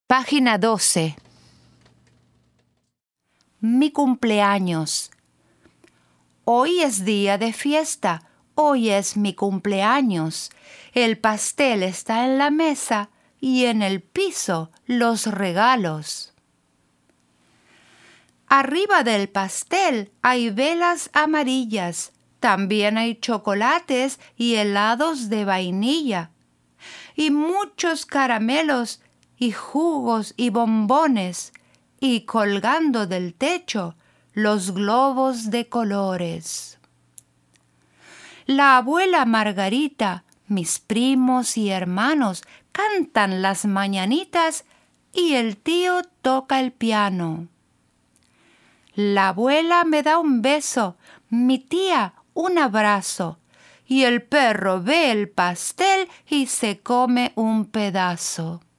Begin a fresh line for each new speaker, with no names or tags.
Página 12. Mi cumpleaños. Hoy es día de fiesta. Hoy es mi cumpleaños. El pastel está en la mesa y en el piso los regalos. Arriba del pastel hay velas amarillas. También hay chocolates y helados de vainilla. Y muchos caramelos y jugos y bombones. Y colgando del techo los globos de colores. La abuela Margarita, mis primos y hermanos cantan las mañanitas y el tío toca el piano. La abuela me da un beso, mi tía un abrazo, y el perro ve el pastel y se come un pedazo.